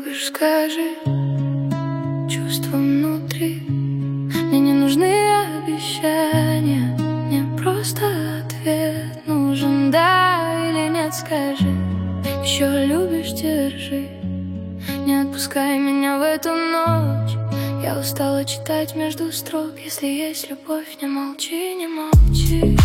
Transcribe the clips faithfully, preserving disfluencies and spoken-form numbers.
любишь, скажи, чувства внутри. Мне не нужны обещания, мне просто ответ нужен, да или нет, скажи. Еще любишь, держи, не отпускай меня в эту ночь. Я устала читать между строк. Если есть любовь, не молчи, не молчи.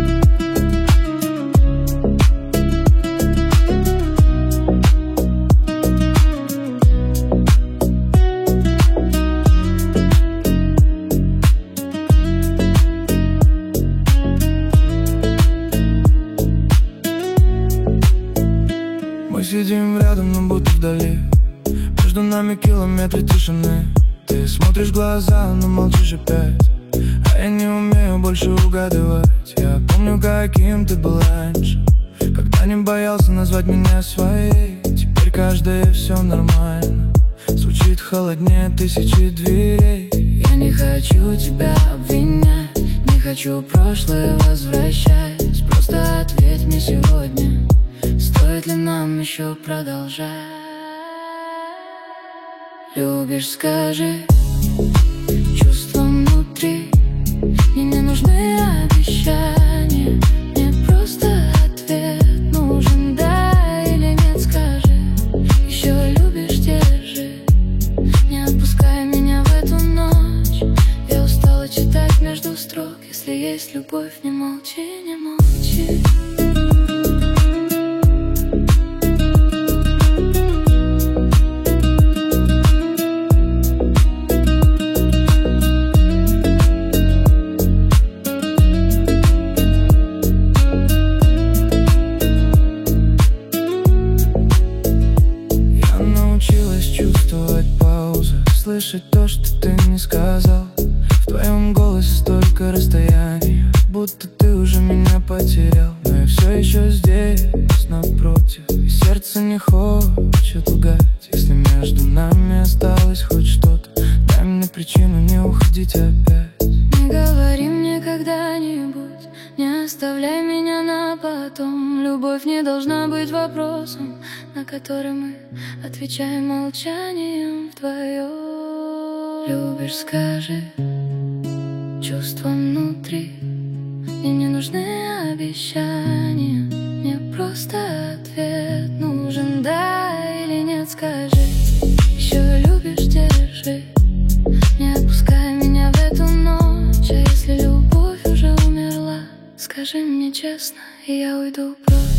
Мы сидим рядом, но будто вдали. Между нами километры тишины. Ты смотришь в глаза, но молчишь опять. А я не умею больше угадывать. Я помню, каким ты был раньше, когда не боялся назвать меня своей. Теперь каждое все нормально, звучит холоднее тысячи дверей. Я не хочу тебя обвинять, не хочу прошлое возвращать. Просто ответь мне сегодня, стоит ли нам еще продолжать? Любишь, скажи, чувства внутри. Мне не нужны обещания, мне просто ответ нужен, да или нет, скажи. Еще любишь, держи, не отпускай меня в эту ночь. Я устала читать между строк. Если есть любовь, не молчи, не молчи. Чувствовать паузы, слышать то, что ты не сказал. В твоем голосе столько расстояния, будто ты уже меня потерял. Но я все еще здесь, напротив, и сердце не хочет лгать. Если между нами осталось хоть что-то, дай мне причину не уходить опять. Не говори мне когда-нибудь, не оставляй меня на потом. Любовь не должна быть вопросом, на который мы отвечаем молчанием вдвоем. Любишь, скажи, чувства внутри. Мне не нужны обещания, мне просто ответ нужен, да или нет, скажи. Еще любишь, держи, не отпускай меня в эту ночь. А если любовь уже умерла, скажи мне честно, и я уйду прочь.